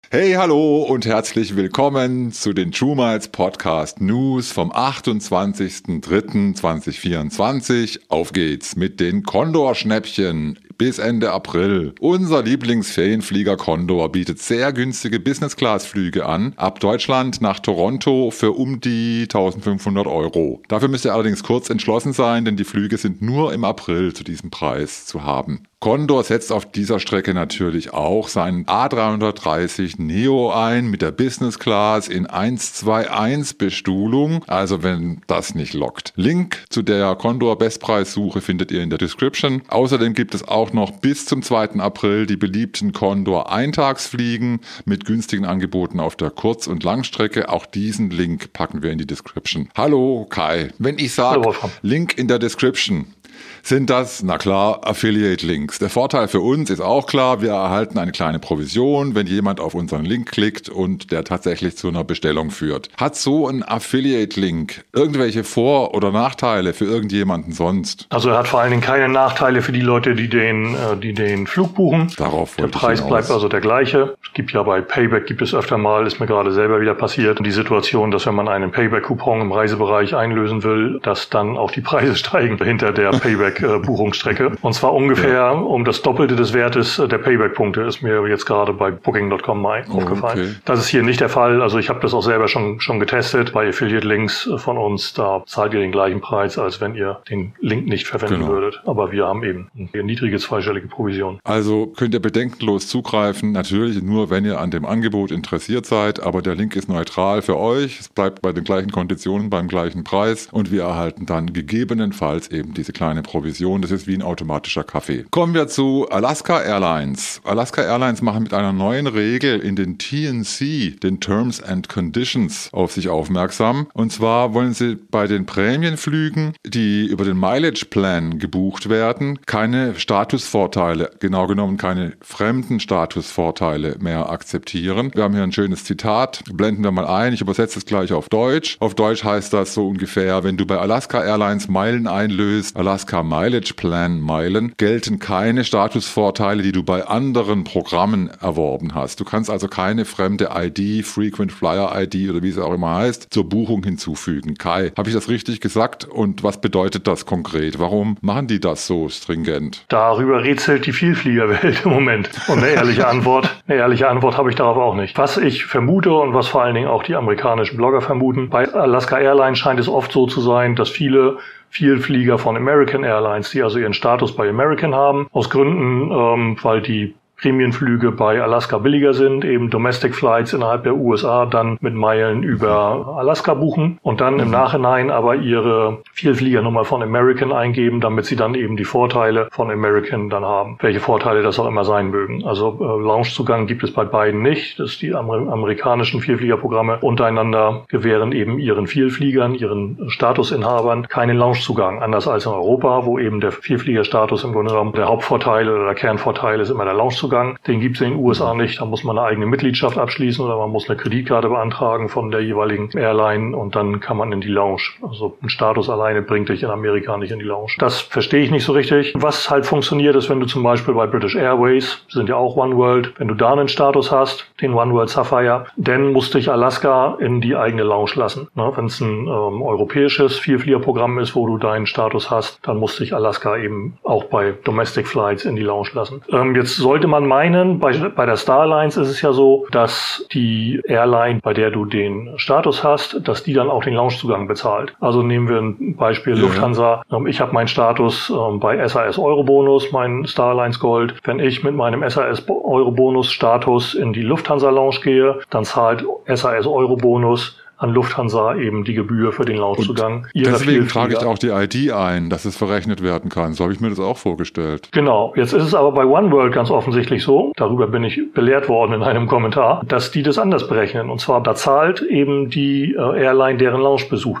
Hey, hallo und herzlich willkommen zu den TrueMiles Podcast News vom 28.03.2024. Auf geht's mit den Condor-Schnäppchen bis Ende April. Unser Lieblingsferienflieger Condor bietet sehr günstige Business-Class-Flüge an, ab Deutschland nach Toronto für um die 1.500 €. Dafür müsst ihr allerdings kurz entschlossen sein, denn die Flüge sind nur im April zu diesem Preis zu haben. Condor setzt auf dieser Strecke natürlich auch seinen A330 Neo ein mit der Business Class in 121 Bestuhlung, also wenn das nicht lockt. Link zu der Condor Bestpreissuche findet ihr in der Description. Außerdem gibt es auch noch bis zum 2. April die beliebten Condor Eintagsfliegen mit günstigen Angeboten auf der Kurz- und Langstrecke. Auch diesen Link packen wir in die Description. Hallo Kai, wenn ich sage Link in der Description, sind das, na klar, Affiliate-Links. Der Vorteil für uns ist auch klar, wir erhalten eine kleine Provision, wenn jemand auf unseren Link klickt und der tatsächlich zu einer Bestellung führt. Hat so ein Affiliate-Link irgendwelche Vor- oder Nachteile für irgendjemanden sonst? Also er hat vor allen Dingen keine Nachteile für die Leute, die den Flug buchen. Darauf wollte Der Preis bleibt also der gleiche. Es gibt ja bei Payback, gibt es öfter mal, ist mir gerade selber wieder passiert, die Situation, dass wenn man einen Payback-Coupon im Reisebereich einlösen will, dass dann auch die Preise steigen hinter der Payback-Buchungsstrecke. Und zwar ungefähr um das Doppelte des Wertes der Payback-Punkte, ist mir jetzt gerade bei Booking.com aufgefallen. Okay. Das ist hier nicht der Fall. Also ich habe das auch selber schon getestet. Bei Affiliate-Links von uns, da zahlt ihr den gleichen Preis, als wenn ihr den Link nicht verwenden würdet. Aber wir haben eben eine niedrige zweistellige Provision. Also könnt ihr bedenkenlos zugreifen. Natürlich nur, wenn ihr an dem Angebot interessiert seid. Aber der Link ist neutral für euch. Es bleibt bei den gleichen Konditionen, beim gleichen Preis. Und wir erhalten dann gegebenenfalls eben diese kleine Provision. Das ist wie ein automatischer Kaffee. Kommen wir zu Alaska Airlines. Alaska Airlines machen mit einer neuen Regel in den TNC, den Terms and Conditions, auf sich aufmerksam. Und zwar wollen sie bei den Prämienflügen, die über den Mileage Plan gebucht werden, keine Statusvorteile, genau genommen keine fremden Statusvorteile mehr akzeptieren. Wir haben hier ein schönes Zitat, blenden wir mal ein. Ich übersetze es gleich auf Deutsch. Auf Deutsch heißt das so ungefähr, wenn du bei Alaska Airlines Meilen einlöst, Alaska Mileage Plan Meilen, gelten keine Statusvorteile, die du bei anderen Programmen erworben hast. Du kannst also keine fremde ID, Frequent Flyer ID oder wie es auch immer heißt, zur Buchung hinzufügen. Kai, habe ich das richtig gesagt? Und was bedeutet das konkret? Warum machen die das so stringent? Darüber rätselt die Vielfliegerwelt im Moment. Und eine ehrliche Antwort habe ich darauf auch nicht. Was ich vermute und was vor allen Dingen auch die amerikanischen Blogger vermuten, bei Alaska Airlines scheint es oft so zu sein, dass viele Vielflieger von American Airlines, die also ihren Status bei American haben, aus Gründen, weil die Prämienflüge bei Alaska billiger sind, eben Domestic Flights innerhalb der USA dann mit Meilen über Alaska buchen und dann im Nachhinein aber ihre Vielfliegernummer von American eingeben, damit sie dann eben die Vorteile von American dann haben. Welche Vorteile das auch immer sein mögen. Also Loungezugang gibt es bei beiden nicht. Das ist die amerikanischen Vielfliegerprogramme untereinander gewähren eben ihren Vielfliegern, ihren Statusinhabern keinen Loungezugang. Anders als in Europa, wo eben der Vielfliegerstatus im Grunde genommen der Hauptvorteil oder der Kernvorteil ist immer der Loungezugang. Den gibt es in den USA nicht. Da muss man eine eigene Mitgliedschaft abschließen oder man muss eine Kreditkarte beantragen von der jeweiligen Airline und dann kann man in die Lounge. Also ein Status alleine bringt dich in Amerika nicht in die Lounge. Das verstehe ich nicht so richtig. Was halt funktioniert ist, wenn du zum Beispiel bei British Airways, sind ja auch One World, wenn du da einen Status hast, den One World Sapphire, dann musst dich Alaska in die eigene Lounge lassen. Wenn es ein europäisches Vielfliegerprogramm ist, wo du deinen Status hast, dann muss dich Alaska eben auch bei Domestic Flights in die Lounge lassen. Jetzt sollte man meinen, bei der Star Alliance ist es ja so, dass die Airline, bei der du den Status hast, dass die dann auch den Loungezugang bezahlt. Also nehmen wir ein Beispiel Lufthansa. Ich habe meinen Status bei SAS Eurobonus, mein Star Alliance Gold. Wenn ich mit meinem SAS Eurobonus Status in die Lufthansa Lounge gehe, dann zahlt SAS Eurobonus an Lufthansa eben die Gebühr für den Loungezugang. Deswegen trage ich auch die ID ein, dass es verrechnet werden kann. So habe ich mir das auch vorgestellt. Genau. Jetzt ist es aber bei One World ganz offensichtlich so, darüber bin ich belehrt worden in einem Kommentar, dass die das anders berechnen. Und zwar, da zahlt eben die Airline, deren Lounge besucht wird.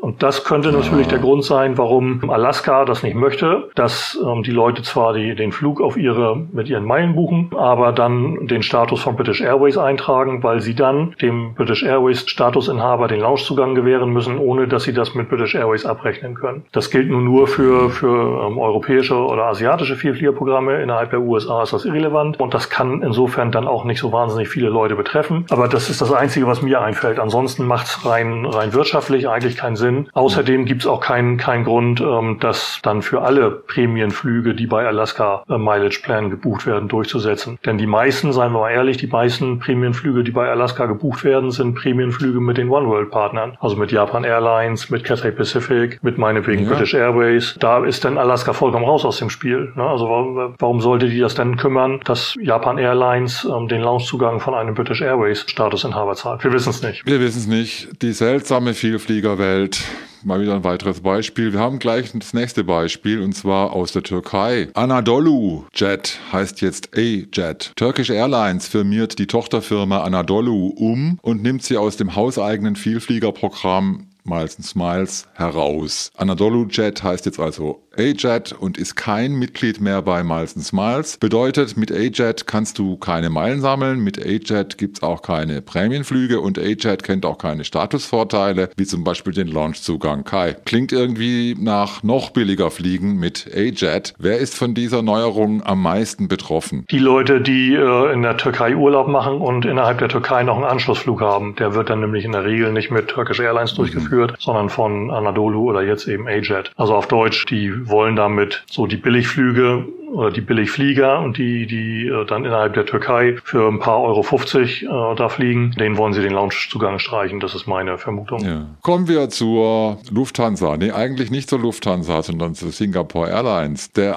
Und das könnte natürlich der Grund sein, warum Alaska das nicht möchte, dass die Leute zwar den Flug mit ihren Meilen buchen, aber dann den Status von British Airways eintragen, weil sie dann dem British Airways Statusinhaber den Loungezugang gewähren müssen, ohne dass sie das mit British Airways abrechnen können. Das gilt nur für europäische oder asiatische Vielfliegerprogramme. Innerhalb der USA ist das irrelevant und das kann insofern dann auch nicht so wahnsinnig viele Leute betreffen. Aber das ist das Einzige, was mir einfällt. Ansonsten macht es rein wirtschaftlich eigentlich keinen Sinn. Außerdem gibt es auch keinen Grund, das dann für alle Prämienflüge, die bei Alaska Mileage Plan gebucht werden, durchzusetzen. Denn die meisten, seien wir mal ehrlich, die meisten Prämienflüge, die bei Alaska gebucht werden, sind Prämienflüge mit den One-World-Partnern. Also mit Japan Airlines, mit Cathay Pacific, mit meinetwegen British Airways. Da ist dann Alaska vollkommen raus aus dem Spiel. Also warum sollte die das denn kümmern, dass Japan Airlines den Loungezugang von einem British Airways Statusinhaber zahlt? Wir wissen es nicht. Wir wissen es nicht. Die seltsame Vielfliegerwelt. Mal wieder ein weiteres Beispiel. Wir haben gleich das nächste Beispiel und zwar aus der Türkei. Anadolu Jet heißt jetzt A-Jet. Turkish Airlines firmiert die Tochterfirma Anadolu und nimmt sie aus dem hauseigenen Vielfliegerprogramm Miles & Smiles heraus. Anadolu Jet heißt jetzt also A-Jet und ist kein Mitglied mehr bei Miles & Smiles. Bedeutet, mit A-Jet kannst du keine Meilen sammeln, mit A-Jet gibt es auch keine Prämienflüge und A-Jet kennt auch keine Statusvorteile, wie zum Beispiel den Launchzugang. Kai, klingt irgendwie nach noch billiger Fliegen mit A-Jet. Wer ist von dieser Neuerung am meisten betroffen? Die Leute, die in der Türkei Urlaub machen und innerhalb der Türkei noch einen Anschlussflug haben. Der wird dann nämlich in der Regel nicht mit Turkish Airlines durchgeführt, sondern von Anadolu oder jetzt eben A-Jet. Also auf Deutsch, die wollen damit so die Billigflüge oder die Billigflieger und die dann innerhalb der Türkei für ein paar Euro 50 da fliegen, denen wollen sie den Loungezugang streichen. Das ist meine Vermutung. Ja. Kommen wir zur Lufthansa. Nee, eigentlich nicht zur Lufthansa, sondern zu Singapore Airlines. Der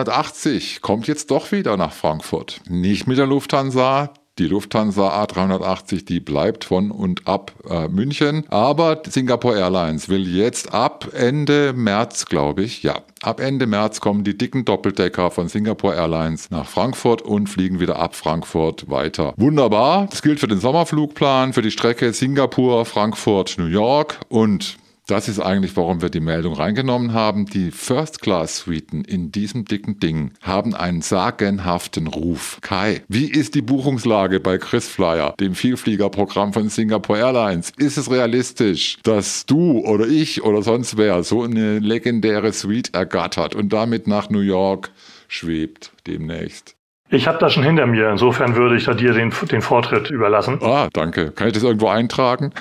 A380 kommt jetzt doch wieder nach Frankfurt. Nicht mit der Lufthansa. Die Lufthansa A380, die bleibt von und ab München. Aber Singapore Airlines will jetzt ab Ende März, glaube ich, ab Ende März kommen die dicken Doppeldecker von Singapore Airlines nach Frankfurt und fliegen wieder ab Frankfurt weiter. Wunderbar. Das gilt für den Sommerflugplan, für die Strecke Singapur, Frankfurt, New York und das ist eigentlich, warum wir die Meldung reingenommen haben. Die First-Class-Suiten in diesem dicken Ding haben einen sagenhaften Ruf. Kai, wie ist die Buchungslage bei KrisFlyer, dem Vielfliegerprogramm von Singapore Airlines? Ist es realistisch, dass du oder ich oder sonst wer so eine legendäre Suite ergattert und damit nach New York schwebt demnächst? Ich habe das schon hinter mir. Insofern würde ich da dir den Vortritt überlassen. Ah, danke. Kann ich das irgendwo eintragen?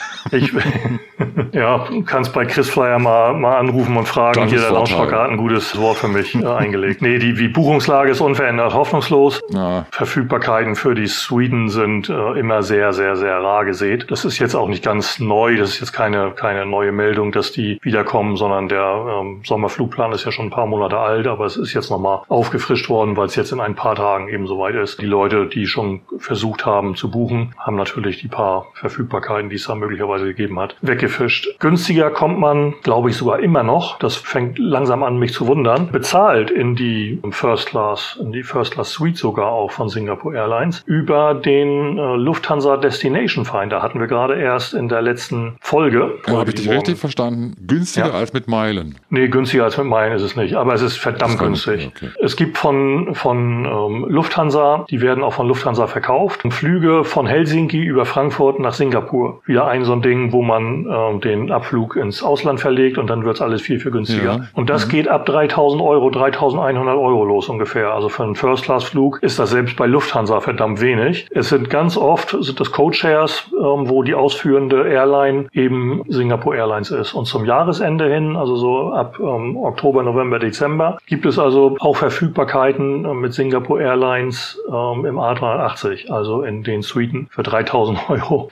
Ja, du kannst bei KrisFlyer mal anrufen und fragen. Hier, der Launchpark hat ein gutes Wort für mich eingelegt. Nee, die Buchungslage ist unverändert hoffnungslos. Ja. Verfügbarkeiten für die Suiten sind immer sehr, sehr, sehr rar gesät. Das ist jetzt auch nicht ganz neu. Das ist jetzt keine neue Meldung, dass die wiederkommen, sondern der Sommerflugplan ist ja schon ein paar Monate alt, aber es ist jetzt nochmal aufgefrischt worden, weil es jetzt in ein paar Tagen eben soweit ist. Die Leute, die schon versucht haben zu buchen, haben natürlich die paar Verfügbarkeiten, die es da möglicherweise gegeben hat, weggefischt. Günstiger kommt man, glaube ich, sogar immer noch. Das fängt langsam an, mich zu wundern. Bezahlt in die First Class Suite sogar auch von Singapore Airlines über den Lufthansa Destination Finder. Hatten wir gerade erst in der letzten Folge. Ja, habe ich dich richtig verstanden? Günstiger als mit Meilen? Nee, günstiger als mit Meilen ist es nicht. Aber es ist verdammt günstig. Okay. Es gibt von Lufthansa, die werden auch von Lufthansa verkauft. Flüge von Helsinki über Frankfurt nach Singapur. Wieder ein so ein Ding, wo man den Abflug ins Ausland verlegt und dann wird's alles viel, viel günstiger. Ja. Und das geht ab 3.000 Euro, 3.100 Euro los ungefähr. Also für einen First-Class-Flug ist das selbst bei Lufthansa verdammt wenig. Es sind ganz oft, das Codeshares, wo die ausführende Airline eben Singapore Airlines ist. Und zum Jahresende hin, also so ab Oktober, November, Dezember, gibt es also auch Verfügbarkeiten mit Singapore Airlines im A380, also in den Suiten für 3.000 Euro.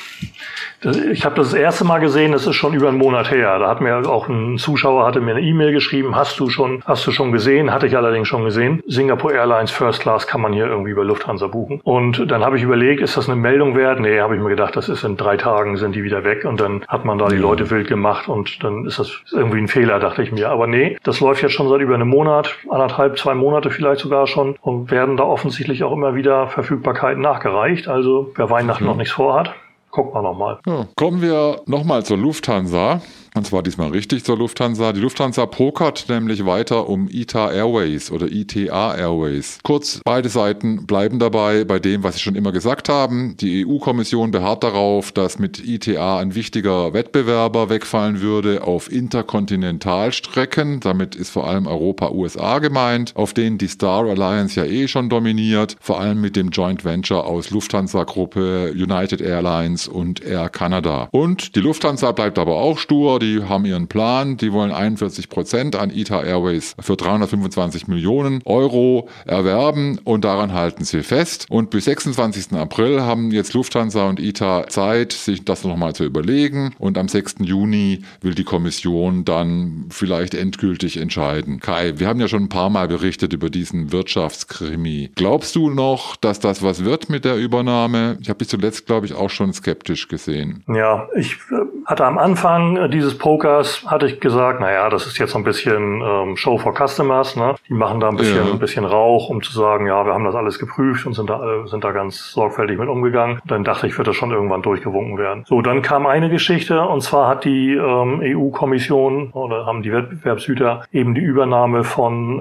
Ich habe das erste Mal gesehen, das ist schon über einen Monat her. Da hat mir auch ein Zuschauer hatte mir eine E-Mail geschrieben, hast du schon gesehen? Hatte ich allerdings schon gesehen. Singapore Airlines First Class kann man hier irgendwie über Lufthansa buchen. Und dann habe ich überlegt, ist das eine Meldung wert? Nee, habe ich mir gedacht, das ist in 3 Tagen sind die wieder weg und dann hat man da die Leute wild gemacht und dann ist das irgendwie ein Fehler, dachte ich mir. Aber nee, das läuft jetzt schon seit über einem Monat, 1,5, 2 Monate vielleicht sogar schon und werden da offensichtlich auch immer wieder Verfügbarkeiten nachgereicht. Also wer Weihnachten noch nichts vorhat, gucken wir nochmal. Ja, kommen wir nochmal zur Lufthansa. Und zwar diesmal richtig zur Lufthansa. Die Lufthansa pokert nämlich weiter um ITA Airways oder ITA Airways. Kurz, beide Seiten bleiben dabei bei dem, was sie schon immer gesagt haben. Die EU-Kommission beharrt darauf, dass mit ITA ein wichtiger Wettbewerber wegfallen würde auf Interkontinentalstrecken. Damit ist vor allem Europa-USA gemeint, auf denen die Star Alliance ja schon dominiert, vor allem mit dem Joint Venture aus Lufthansa-Gruppe, United Airlines und Air Canada. Und die Lufthansa bleibt aber auch stur, die haben ihren Plan, die wollen 41% an ITA Airways für 325 Millionen Euro erwerben und daran halten sie fest. Und bis 26. April haben jetzt Lufthansa und ITA Zeit, sich das nochmal zu überlegen, und am 6. Juni will die Kommission dann vielleicht endgültig entscheiden. Kai, wir haben ja schon ein paar Mal berichtet über diesen Wirtschaftskrimi. Glaubst du noch, dass das was wird mit der Übernahme? Ich habe dich zuletzt, glaube ich, auch schon skeptisch gesehen. Ja, ich hatte am Anfang dieses Pokers, hatte ich gesagt, naja, das ist jetzt so ein bisschen Show for Customers, ne? Die machen da ein bisschen Rauch, um zu sagen, ja, wir haben das alles geprüft und sind da ganz sorgfältig mit umgegangen. Und dann dachte ich, wird das schon irgendwann durchgewunken werden. So, dann kam eine Geschichte, und zwar hat die EU-Kommission oder haben die Wettbewerbshüter eben die Übernahme von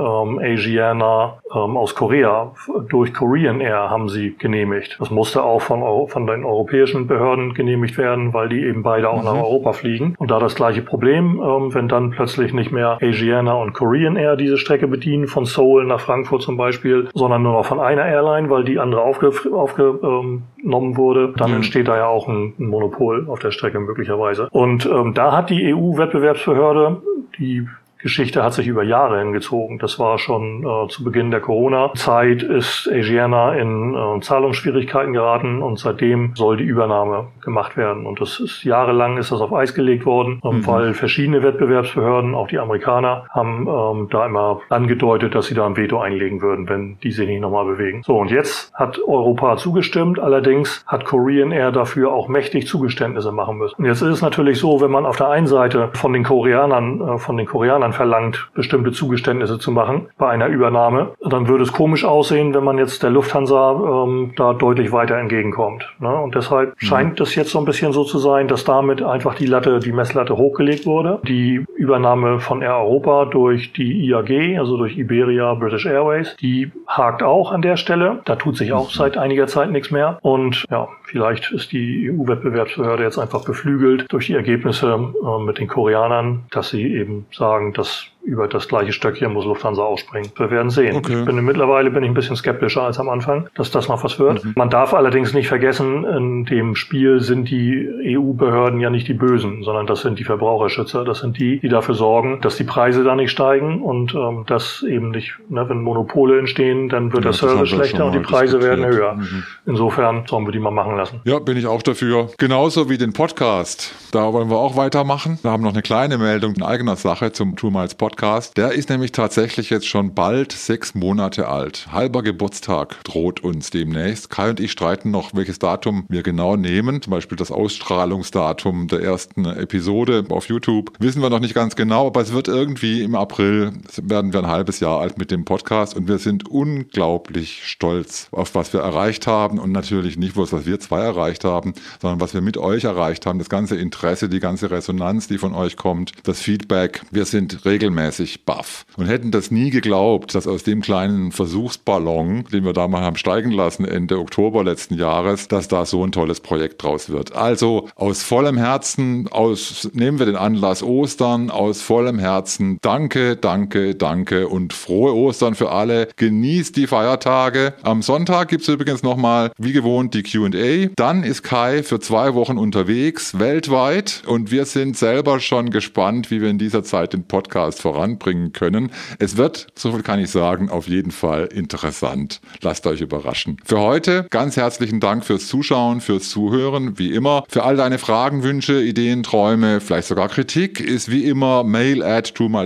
Asiana aus Korea durch Korean Air haben sie genehmigt. Das musste auch von den europäischen Behörden genehmigt werden, weil die eben beide auch nach Europa fliegen. Und da das gleiche Problem, wenn dann plötzlich nicht mehr Asiana und Korean Air diese Strecke bedienen, von Seoul nach Frankfurt zum Beispiel, sondern nur noch von einer Airline, weil die andere aufgenommen wurde, dann entsteht da ja auch ein Monopol auf der Strecke möglicherweise. Und da hat die EU-Wettbewerbsbehörde, die Geschichte hat sich über Jahre hingezogen. Das war schon zu Beginn der Corona-Zeit, ist Asiana in Zahlungsschwierigkeiten geraten, und seitdem soll die Übernahme gemacht werden. Und jahrelang ist das auf Eis gelegt worden, weil verschiedene Wettbewerbsbehörden, auch die Amerikaner, haben da immer angedeutet, dass sie da ein Veto einlegen würden, wenn die sich nicht nochmal bewegen. So, und jetzt hat Europa zugestimmt, allerdings hat Korean Air dafür auch mächtig Zugeständnisse machen müssen. Und jetzt ist es natürlich so, wenn man auf der einen Seite von den Koreanern verlangt, bestimmte Zugeständnisse zu machen bei einer Übernahme, dann würde es komisch aussehen, wenn man jetzt der Lufthansa da deutlich weiter entgegenkommt. Ne? Und deshalb scheint es jetzt so ein bisschen so zu sein, dass damit einfach die Messlatte hochgelegt wurde. Die Übernahme von Air Europa durch die IAG, also durch Iberia, British Airways, die hakt auch an der Stelle. Da tut sich auch seit einiger Zeit nichts mehr. Und ja, vielleicht ist die EU-Wettbewerbsbehörde jetzt einfach beflügelt durch die Ergebnisse mit den Koreanern, dass sie eben sagen, dass über das gleiche Stöckchen muss Lufthansa ausspringen. Wir werden sehen. Okay. Mittlerweile bin ich ein bisschen skeptischer als am Anfang, dass das noch was wird. Man darf allerdings nicht vergessen, in dem Spiel sind die EU-Behörden ja nicht die Bösen, sondern das sind die Verbraucherschützer. Das sind die dafür sorgen, dass die Preise da nicht steigen und dass eben nicht, wenn Monopole entstehen, dann wird der Service schlechter und die Preise werden höher. Insofern sollen wir die mal machen lassen. Ja, bin ich auch dafür. Genauso wie den Podcast. Da wollen wir auch weitermachen. Wir haben noch eine kleine Meldung in eigener Sache zum Two Miles Podcast. Der ist nämlich tatsächlich jetzt schon bald 6 Monate alt. Halber Geburtstag droht uns demnächst. Kai und ich streiten noch, welches Datum wir genau nehmen. Zum Beispiel das Ausstrahlungsdatum der ersten Episode auf YouTube. Wissen wir noch nicht ganz genau, aber es wird irgendwie im April, werden wir ein halbes Jahr alt mit dem Podcast, und wir sind unglaublich stolz auf was wir erreicht haben, und natürlich nicht bloß, was wir zwei erreicht haben, sondern was wir mit euch erreicht haben. Das ganze Interesse, die ganze Resonanz, die von euch kommt, das Feedback. Wir sind regelmäßig baff und hätten das nie geglaubt, dass aus dem kleinen Versuchsballon, den wir da mal haben steigen lassen Ende Oktober letzten Jahres, dass da so ein tolles Projekt draus wird. Also aus vollem Herzen, nehmen wir den Anlass Ostern, aus vollem Herzen danke, danke, danke und frohe Ostern für alle. Genießt die Feiertage. Am Sonntag gibt es übrigens nochmal, wie gewohnt, die Q&A. Dann ist Kai für 2 Wochen unterwegs, weltweit, und wir sind selber schon gespannt, wie wir in dieser Zeit den Podcast voranbringen können. Es wird, so viel kann ich sagen, auf jeden Fall interessant. Lasst euch überraschen. Für heute ganz herzlichen Dank fürs Zuschauen, fürs Zuhören, wie immer. Für all deine Fragen, Wünsche, Ideen, Träume, vielleicht sogar Kritik, ist wie immer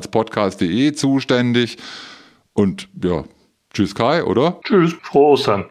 mail@twomilespodcast.de zuständig. Und ja, tschüss Kai, oder? Tschüss, frohe Ostern.